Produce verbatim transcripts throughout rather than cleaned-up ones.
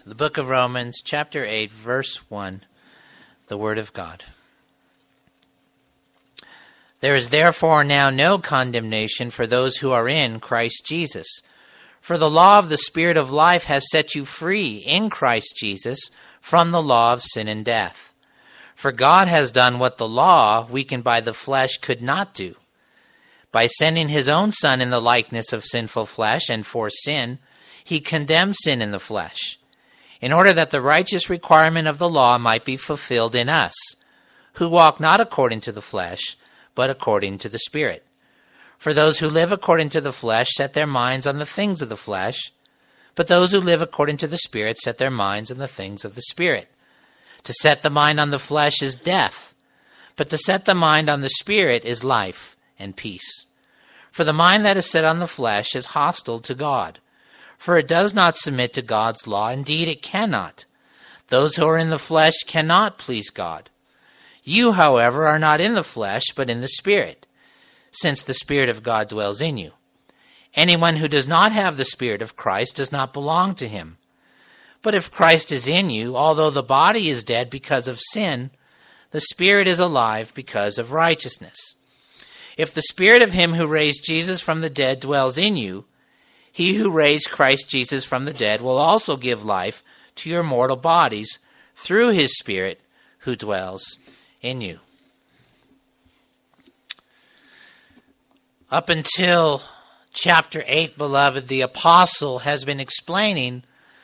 The book of Romans, chapter eight, verse one, the word of God. There is therefore now no condemnation for those who are in Christ Jesus. For the law of the Spirit of life has set you free in Christ Jesus from the law of sin and death. For God has done what the law, weakened by the flesh, could not do. By sending his own Son in the likeness of sinful flesh and for sin, he condemned sin in the flesh, in order that the righteous requirement of the law might be fulfilled in us, who walk not according to the flesh, but according to the Spirit. For those who live according to the flesh set their minds on the things of the flesh, but those who live according to the Spirit set their minds on the things of the Spirit. To set the mind on the flesh is death, but to set the mind on the Spirit is life and peace. For the mind that is set on the flesh is hostile to God, for it does not submit to God's law. Indeed, it cannot. Those who are in the flesh cannot please God. You, however, are not in the flesh, but in the Spirit, since the Spirit of God dwells in you. Anyone who does not have the Spirit of Christ does not belong to him. But if Christ is in you, although the body is dead because of sin, the Spirit is alive because of righteousness. If the Spirit of him who raised Jesus from the dead dwells in you, he who raised Christ Jesus from the dead will also give life to your mortal bodies through his Spirit who dwells in you. Up until chapter eight, beloved, the apostle has been explaining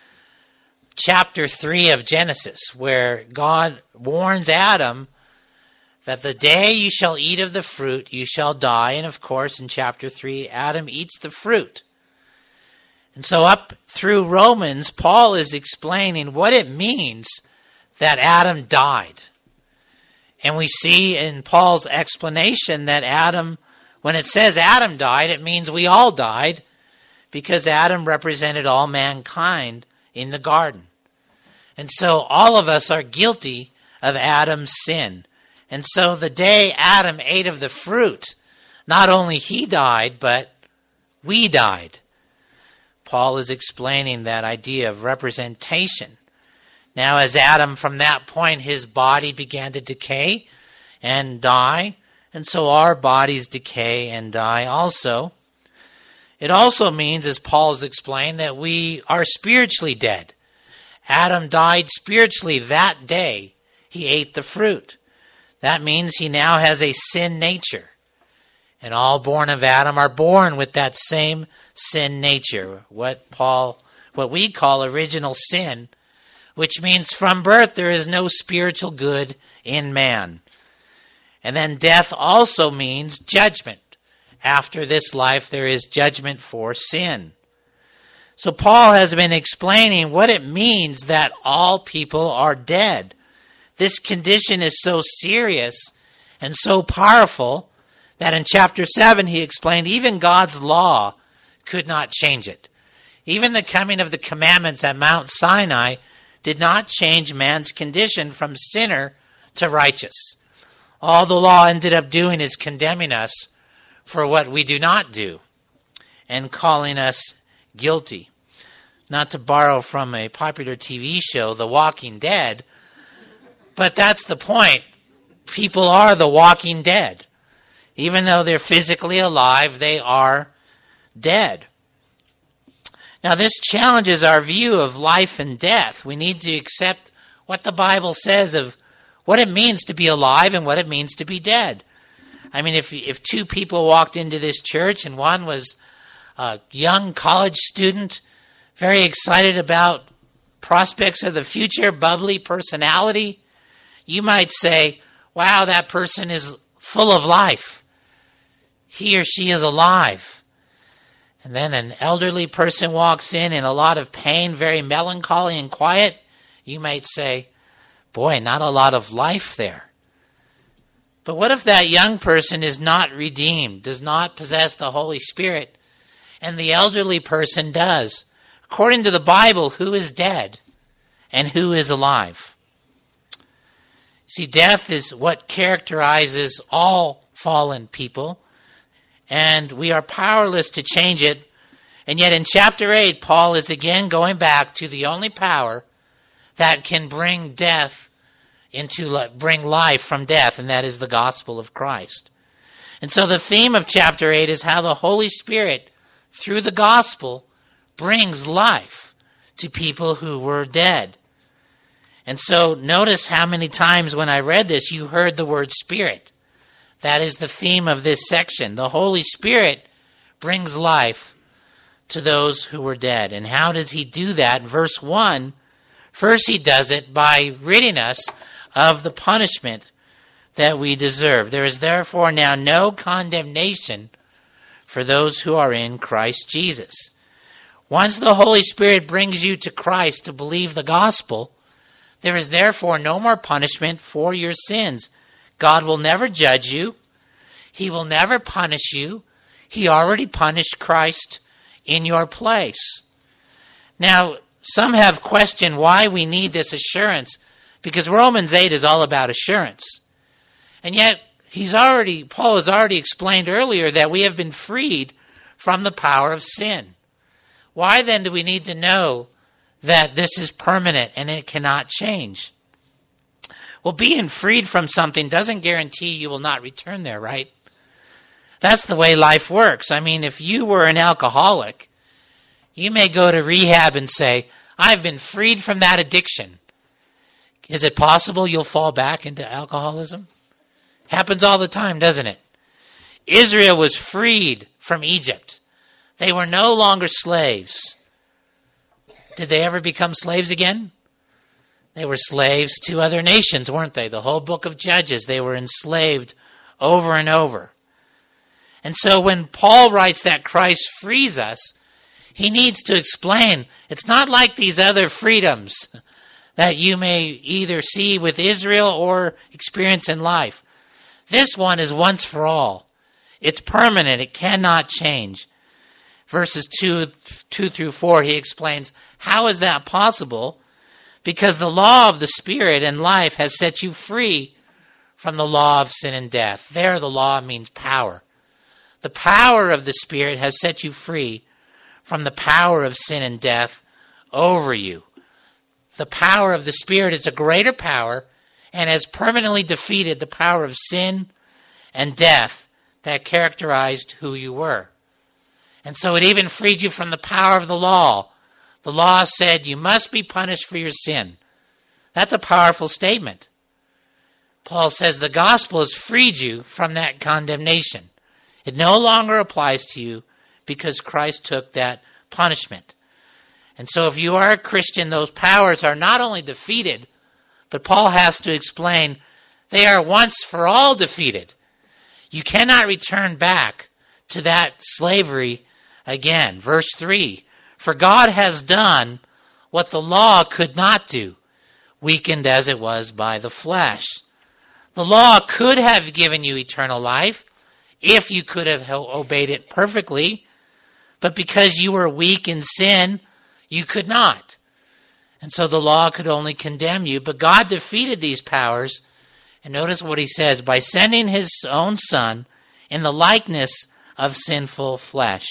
chapter three of Genesis, where God warns Adam that the day you shall eat of the fruit, you shall die. And of course, in chapter three, Adam eats the fruit. And so up through Romans, Paul is explaining what it means that Adam died. And we see in Paul's explanation that Adam, when it says Adam died, it means we all died, because Adam represented all mankind in the garden. And so all of us are guilty of Adam's sin. And so the day Adam ate of the fruit, not only he died, but we died. Paul is explaining that idea of representation. Now, as Adam, from that point, his body began to decay and die, and so our bodies decay and die also. It also means, as Paul's explained, that we are spiritually dead. Adam died spiritually that day he ate the fruit. That means he now has a sin nature. And all born of Adam are born with that same sin nature, what Paul, what we call original sin, which means from birth there is no spiritual good in man. And then death also means judgment. After this life there is judgment for sin. So Paul has been explaining what it means that all people are dead. This condition is so serious and so powerful that in chapter seven he explained even God's law could not change it. Even the coming of the commandments at Mount Sinai did not change man's condition from sinner to righteous. All the law ended up doing is condemning us for what we do not do and calling us guilty. Not to borrow from a popular T V show, The Walking Dead, but that's the point. People are the walking dead. Even though they're physically alive, they are dead. Now, this challenges our view of life and death. We need to accept what the Bible says of what it means to be alive and what it means to be dead. I mean, if if two people walked into this church and one was a young college student, very excited about prospects of the future, bubbly personality, you might say, wow, that person is full of life. He or she is alive. And then an elderly person walks in in a lot of pain, very melancholy and quiet. You might say, boy, not a lot of life there. But what if that young person is not redeemed, does not possess the Holy Spirit, and the elderly person does? According to the Bible, who is dead and who is alive? See, death is what characterizes all fallen people, and we are powerless to change it. And yet in chapter eight, Paul is again going back to the only power that can bring death into, bring life from death, and that is the gospel of Christ. And so the theme of chapter eight is how the Holy Spirit, through the gospel, brings life to people who were dead. And so notice how many times when I read this, you heard the word Spirit. That is the theme of this section. The Holy Spirit brings life to those who were dead. And how does he do that? In verse one, first he does it by ridding us of the punishment that we deserve. There is therefore now no condemnation for those who are in Christ Jesus. Once the Holy Spirit brings you to Christ to believe the gospel, there is therefore no more punishment for your sins. God will never judge you. He will never punish you. He already punished Christ in your place. Now, some have questioned why we need this assurance, because Romans eight is all about assurance. And yet, he's already, Paul has already explained earlier that we have been freed from the power of sin. Why then do we need to know that this is permanent and it cannot change? Well, being freed from something doesn't guarantee you will not return there, right? That's the way life works. I mean, if you were an alcoholic, you may go to rehab and say, I've been freed from that addiction. Is it possible you'll fall back into alcoholism? Happens all the time, doesn't it? Israel was freed from Egypt. They were no longer slaves. Did they ever become slaves again? They were slaves to other nations, weren't they? The whole book of Judges, they were enslaved over and over. And so when Paul writes that Christ frees us, he needs to explain, it's not like these other freedoms that you may either see with Israel or experience in life. This one is once for all. It's permanent. It cannot change. Verses two, two through four, he explains, how is that possible? Because the law of the Spirit and life has set you free from the law of sin and death. There, the law means power. The power of the Spirit has set you free from the power of sin and death over you. The power of the Spirit is a greater power and has permanently defeated the power of sin and death that characterized who you were. And so it even freed you from the power of the law. The law said you must be punished for your sin. That's a powerful statement. Paul says the gospel has freed you from that condemnation. It no longer applies to you because Christ took that punishment. And so if you are a Christian, those powers are not only defeated, but Paul has to explain they are once for all defeated. You cannot return back to that slavery again. Verse three, for God has done what the law could not do, weakened as it was by the flesh. The law could have given you eternal life if you could have obeyed it perfectly, but because you were weak in sin, you could not. And so the law could only condemn you, but God defeated these powers. And notice what he says, by sending his own Son in the likeness of sinful flesh.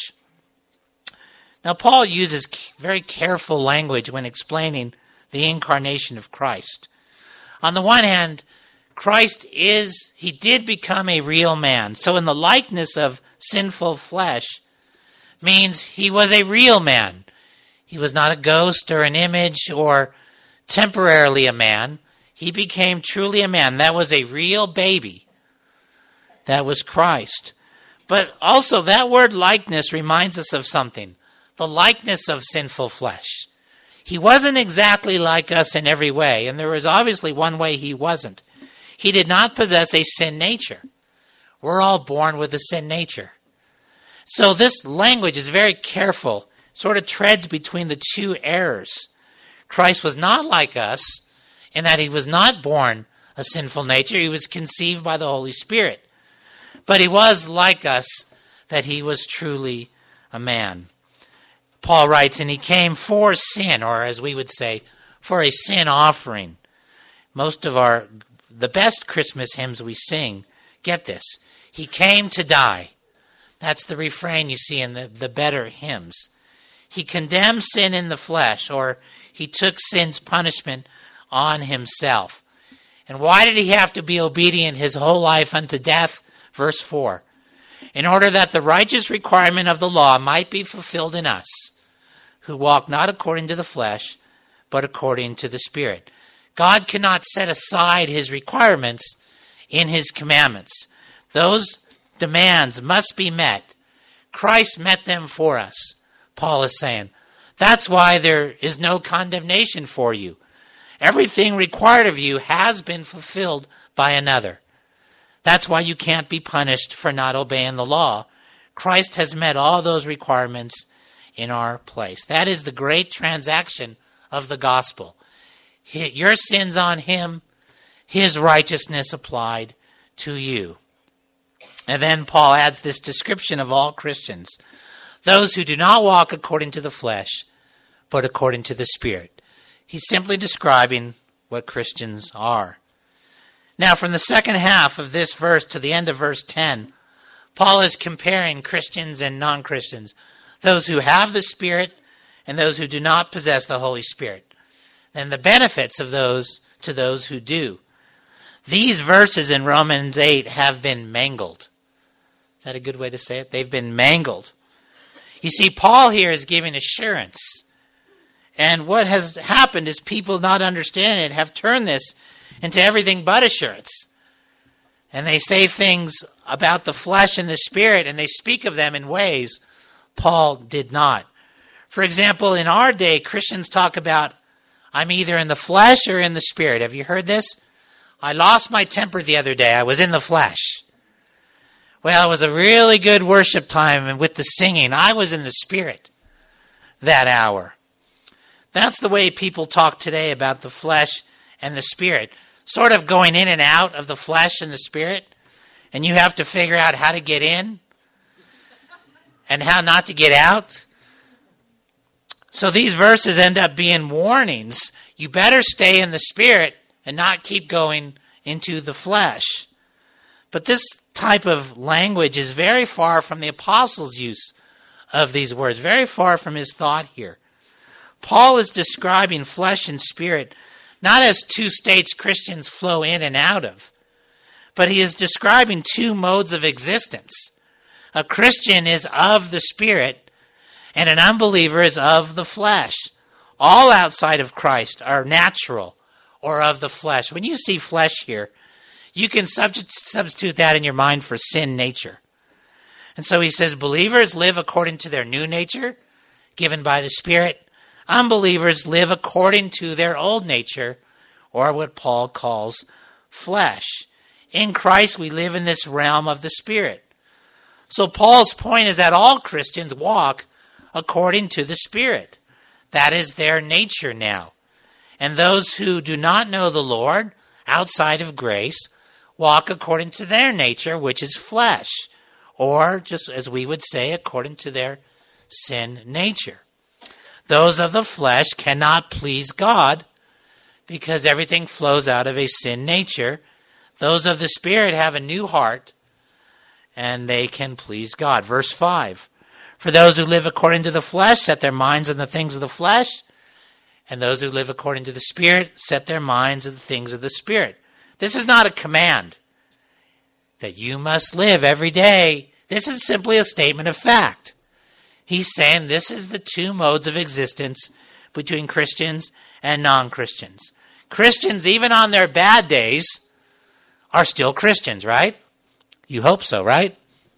Now, Paul uses very careful language when explaining the incarnation of Christ. On the one hand, Christ is, he did become a real man. So in the likeness of sinful flesh means he was a real man. He was not a ghost or an image or temporarily a man. He became truly a man. That was a real baby. That was Christ. But also that word likeness reminds us of something. The likeness of sinful flesh. He wasn't exactly like us in every way, and there was obviously one way he wasn't. He did not possess a sin nature. We're all born with a sin nature. So this language is very careful, sort of treads between the two errors. Christ was not like us in that he was not born a sinful nature. He was conceived by the Holy Spirit. But he was like us, that he was truly a man. Paul writes, and he came for sin, or as we would say, for a sin offering. Most of our, the best Christmas hymns we sing, get this, he came to die. That's the refrain you see in the, the better hymns. He condemned sin in the flesh, or He took sin's punishment on himself. And why did he have to be obedient his whole life unto death? Verse four. In order that the righteous requirement of the law might be fulfilled in us, who walk not according to the flesh, but according to the Spirit. God cannot set aside his requirements in his commandments. Those demands must be met. Christ met them for us, Paul is saying. That's why there is no condemnation for you. Everything required of you has been fulfilled by another. That's why you can't be punished for not obeying the law. Christ has met all those requirements in our place. That is the great transaction of the gospel. Your sins on him, his righteousness applied to you. And then Paul adds this description of all Christians. Those who do not walk according to the flesh, but according to the Spirit. He's simply describing what Christians are. Now, from the second half of this verse to the end of verse ten, Paul is comparing Christians and non-Christians, those who have the Spirit and those who do not possess the Holy Spirit, and the benefits of those to those who do. These verses in Romans eight have been mangled. Is that a good way to say it? They've been mangled. You see, Paul here is giving assurance. And what has happened is people not understanding it have turned this into everything but assurance. And they say things about the flesh and the Spirit, and they speak of them in ways Paul did not. For example, in our day, Christians talk about, I'm either in the flesh or in the Spirit. Have you heard this? I lost my temper the other day. I was in the flesh. Well, it was a really good worship time, and with the singing, I was in the Spirit that hour. That's the way people talk today about the flesh and the Spirit, sort of going in and out of the flesh and the Spirit, and you have to figure out how to get in and how not to get out. So these verses end up being warnings. You better stay in the Spirit and not keep going into the flesh. But this type of language is very far from the apostles' use of these words, very far from his thought here. Paul is describing flesh and spirit not as two states Christians flow in and out of, but he is describing two modes of existence. A Christian is of the Spirit, and an unbeliever is of the flesh. All outside of Christ are natural or of the flesh. When you see flesh here, you can substitute that in your mind for sin nature. And so he says believers live according to their new nature, given by the Spirit. Unbelievers live according to their old nature, or what Paul calls flesh. In Christ, we live in this realm of the Spirit. So Paul's point is that all Christians walk according to the Spirit. That is their nature now. And those who do not know the Lord, outside of grace, walk according to their nature, which is flesh, or just as we would say, according to their sin nature. Those of the flesh cannot please God because everything flows out of a sin nature. Those of the Spirit have a new heart and they can please God. Verse five, for those who live according to the flesh set their minds on the things of the flesh, and those who live according to the Spirit set their minds on the things of the Spirit. This is not a command that you must live every day. This is simply a statement of fact. He's saying this is the two modes of existence between Christians and non-Christians. Christians, even on their bad days, are still Christians, right? You hope so, right?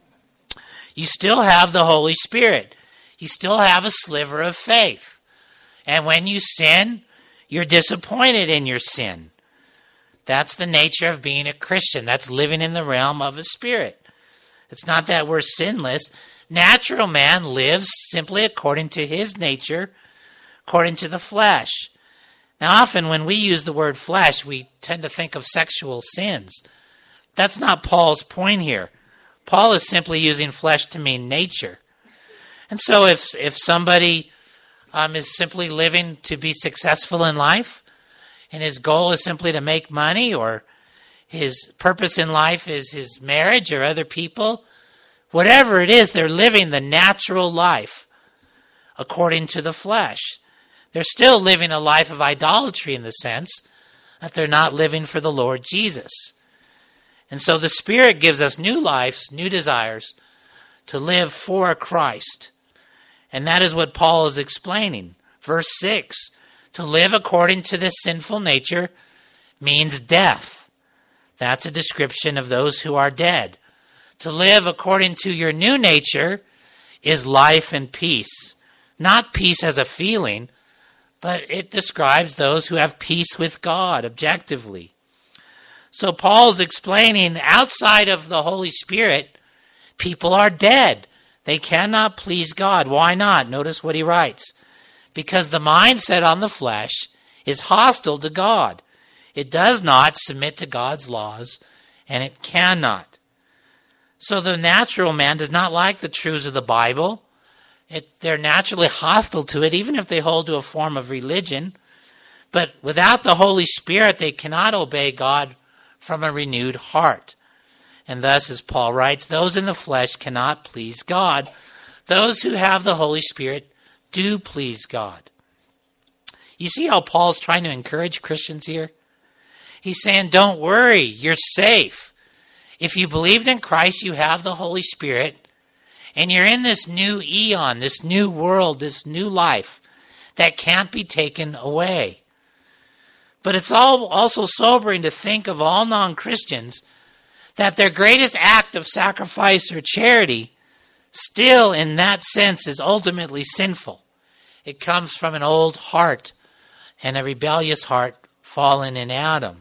You still have the Holy Spirit. You still have a sliver of faith. And when you sin, you're disappointed in your sin. That's the nature of being a Christian. That's living in the realm of a spirit. It's not that we're sinless. Natural man lives simply according to his nature, according to the flesh. Now, often when we use the word flesh, we tend to think of sexual sins. That's not Paul's point here. Paul is simply using flesh to mean nature. And so if if somebody um, is simply living to be successful in life, and his goal is simply to make money, or his purpose in life is his marriage or other people, whatever it is, they're living the natural life according to the flesh. They're still living a life of idolatry in the sense that they're not living for the Lord Jesus. And so the Spirit gives us new lives, new desires to live for Christ. And that is what Paul is explaining. Verse six, to live according to this sinful nature means death. That's a description of those who are dead. To live according to your new nature is life and peace. Not peace as a feeling, but it describes those who have peace with God objectively. So Paul's explaining outside of the Holy Spirit, people are dead. They cannot please God. Why not? Notice what he writes. Because the mindset on the flesh is hostile to God. It does not submit to God's laws, and it cannot. So the natural man does not like the truths of the Bible. It, they're naturally hostile to it, even if they hold to a form of religion. But without the Holy Spirit, they cannot obey God from a renewed heart. And thus, as Paul writes, those in the flesh cannot please God. Those who have the Holy Spirit do please God. You see how Paul's trying to encourage Christians here? He's saying, don't worry, you're safe. If you believed in Christ, you have the Holy Spirit, and you're in this new eon, this new world, this new life that can't be taken away. But it's all also sobering to think of all non-Christians that their greatest act of sacrifice or charity still in that sense is ultimately sinful. It comes from an old heart and a rebellious heart fallen in Adam.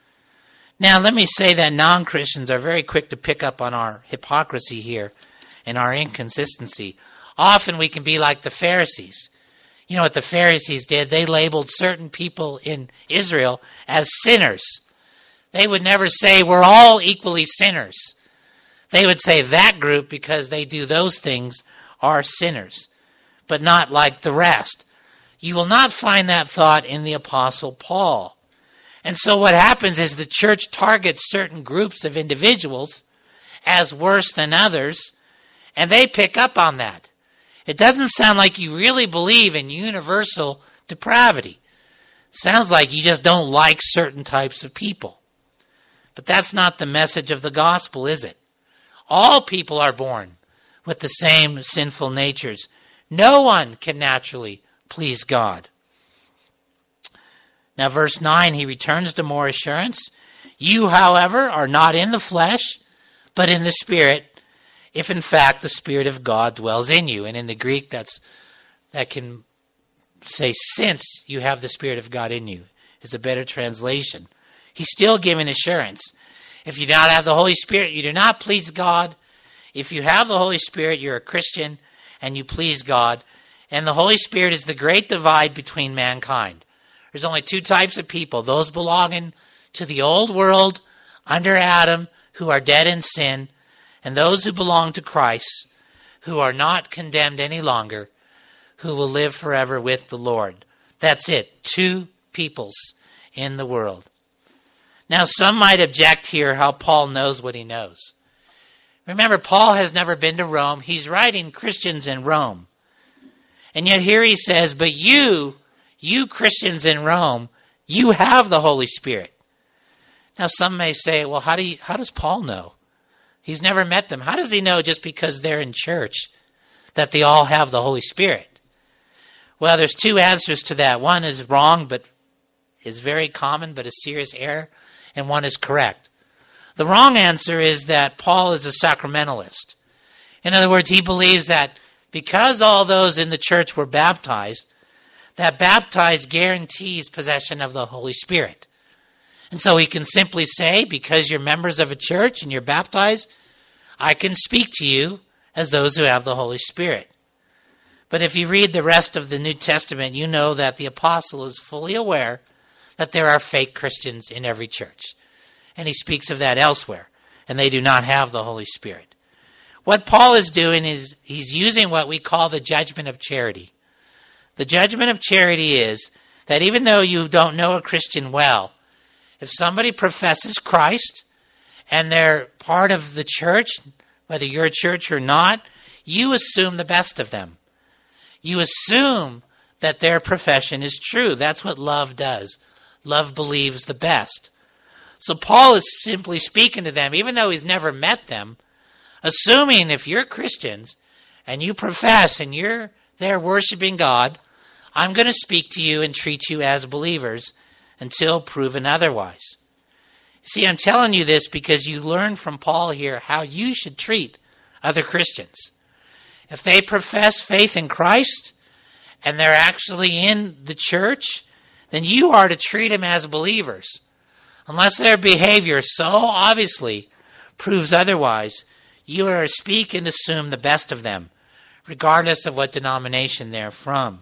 Now, let me say that non-Christians are very quick to pick up on our hypocrisy here and our inconsistency. Often we can be like the Pharisees. You know what the Pharisees did? They labeled certain people in Israel as sinners. They would never say we're all equally sinners. They would say that group, because they do those things, are sinners, but not like the rest. You will not find that thought in the Apostle Paul. And so what happens is the church targets certain groups of individuals as worse than others, and they pick up on that. It doesn't sound like you really believe in universal depravity. It sounds like you just don't like certain types of people. But that's not the message of the gospel, is it? All people are born with the same sinful natures. No one can naturally please God. Now, verse nine, he returns to more assurance. You, however, are not in the flesh, but in the Spirit, if in fact the Spirit of God dwells in you. And in the Greek, that's that can say, since you have the Spirit of God in you, is a better translation. He's still giving assurance. If you do not have the Holy Spirit, you do not please God. If you have the Holy Spirit, you're a Christian and you please God. And the Holy Spirit is the great divide between mankind. There's only two types of people, those belonging to the old world under Adam who are dead in sin, and those who belong to Christ who are not condemned any longer, who will live forever with the Lord. That's it, two peoples in the world. Now, some might object here how Paul knows what he knows. Remember, Paul has never been to Rome. He's writing Christians in Rome. And yet here he says, but you, you Christians in Rome, you have the Holy Spirit. Now, some may say, well, how do you, how does Paul know? He's never met them. How does he know just because they're in church that they all have the Holy Spirit? Well, there's two answers to that. One is wrong, but is very common, but a serious error, and one is correct. The wrong answer is that Paul is a sacramentalist. In other words, he believes that because all those in the church were baptized, that baptized guarantees possession of the Holy Spirit. And so he can simply say, because you're members of a church and you're baptized, I can speak to you as those who have the Holy Spirit. But if you read the rest of the New Testament, you know that the apostle is fully aware that there are fake Christians in every church. And he speaks of that elsewhere, and they do not have the Holy Spirit. What Paul is doing is he's using what we call the judgment of charity. The judgment of charity is that even though you don't know a Christian well, if somebody professes Christ and they're part of the church, whether you're a church or not, you assume the best of them. You assume that their profession is true. That's what love does. Love believes the best. So Paul is simply speaking to them, even though he's never met them, assuming if you're Christians and you profess and you're there worshiping God, I'm going to speak to you and treat you as believers until proven otherwise. See, I'm telling you this because you learn from Paul here how you should treat other Christians. If they profess faith in Christ and they're actually in the church, then you are to treat them as believers. Unless their behavior so obviously proves otherwise, you are to speak and assume the best of them, regardless of what denomination they're from.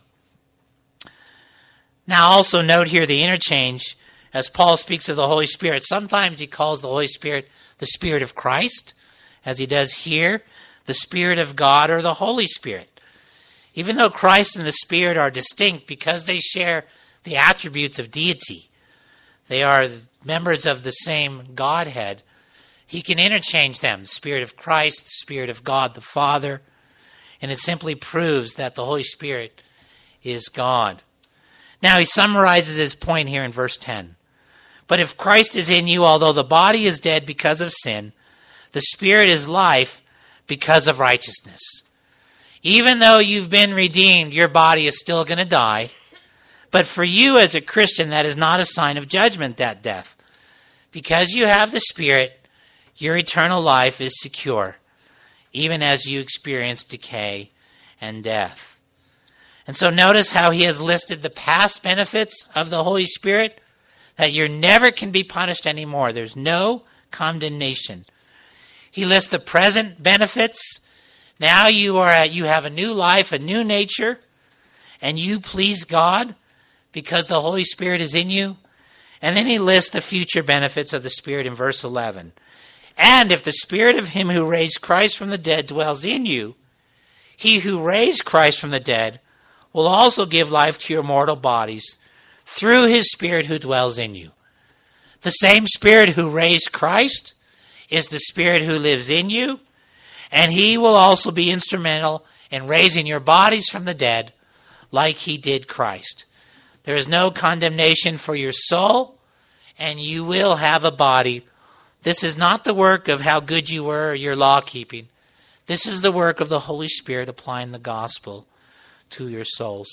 Now also note here the interchange as Paul speaks of the Holy Spirit. Sometimes he calls the Holy Spirit the Spirit of Christ, as he does here, the Spirit of God or the Holy Spirit. Even though Christ and the Spirit are distinct because they share the attributes of deity, they are members of the same Godhead, he can interchange them, the Spirit of Christ, the Spirit of God the Father, and it simply proves that the Holy Spirit is God. Now he summarizes his point here in verse ten. But if Christ is in you, although the body is dead because of sin, the Spirit is life because of righteousness. Even though you've been redeemed, your body is still going to die. But for you as a Christian, that is not a sign of judgment, that death. Because you have the Spirit, your eternal life is secure, even as you experience decay and death. And so notice how he has listed the past benefits of the Holy Spirit, that you never can be punished anymore. There's no condemnation. He lists the present benefits. Now you are at, you have a new life, a new nature, and you please God because the Holy Spirit is in you. And then he lists the future benefits of the Spirit in verse eleven. And if the Spirit of him who raised Christ from the dead dwells in you, he who raised Christ from the dead will also give life to your mortal bodies through his Spirit who dwells in you. The same Spirit who raised Christ is the Spirit who lives in you, and he will also be instrumental in raising your bodies from the dead like he did Christ. There is no condemnation for your soul, and you will have a body. This is not the work of how good you were or your law keeping. This is the work of the Holy Spirit applying the gospel to your souls.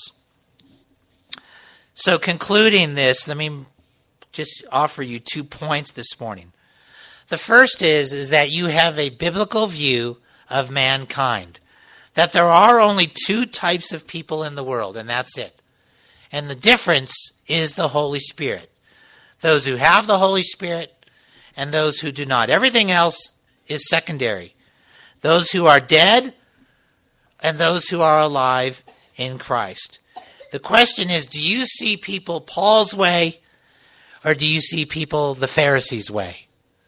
So concluding this, let me just offer you two points this morning. The first is, is that you have a biblical view of mankind. That there are only two types of people in the world, and that's it. And the difference is the Holy Spirit. Those who have the Holy Spirit and those who do not. Everything else is secondary. Those who are dead and those who are alive in Christ. The question is, do you see people Paul's way or do you see people the Pharisees' way?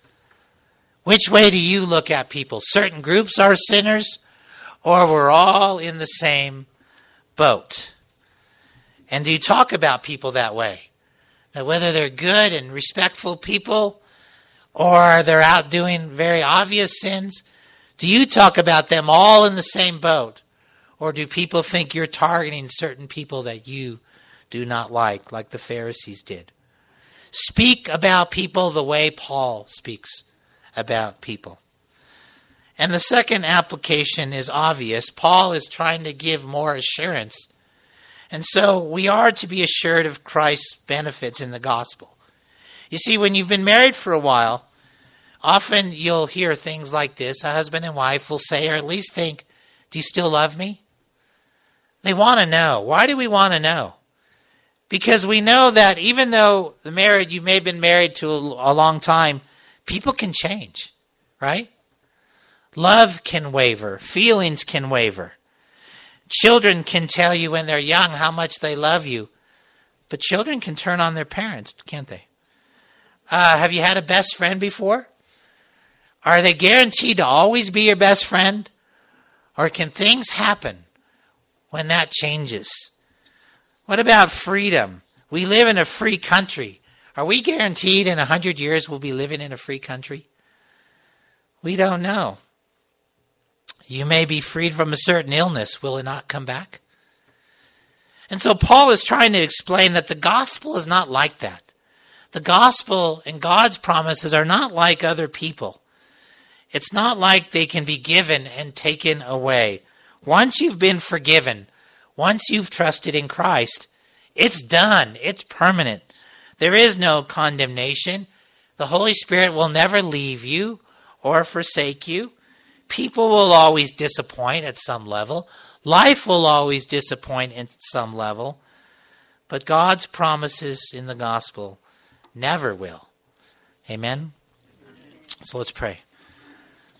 Which way do you look at people? Certain groups are sinners or we're all in the same boat? And do you talk about people that way? That whether they're good and respectful people or they're out doing very obvious sins, do you talk about them all in the same boat? Or do people think you're targeting certain people that you do not like, like the Pharisees did? Speak about people the way Paul speaks about people. And the second application is obvious. Paul is trying to give more assurance. And so we are to be assured of Christ's benefits in the gospel. You see, when you've been married for a while, often you'll hear things like this. A husband and wife will say, or at least think, do you still love me? They want to know. Why do we want to know? Because we know that even though the married, you may have been married to a, a long time, people can change, right? Love can waver. Feelings can waver. Children can tell you when they're young how much they love you. But children can turn on their parents, can't they? Uh, have you had a best friend before? Are they guaranteed to always be your best friend? Or can things happen when that changes? What about freedom? We live in a free country. Are we guaranteed in a hundred years we'll be living in a free country? We don't know. You may be freed from a certain illness. Will it not come back? And so Paul is trying to explain that the gospel is not like that. The gospel and God's promises are not like other people. It's not like they can be given and taken away. Once you've been forgiven, once you've trusted in Christ, it's done. It's permanent. There is no condemnation. The Holy Spirit will never leave you or forsake you. People will always disappoint at some level. Life will always disappoint at some level. But God's promises in the gospel never will. Amen? So let's pray.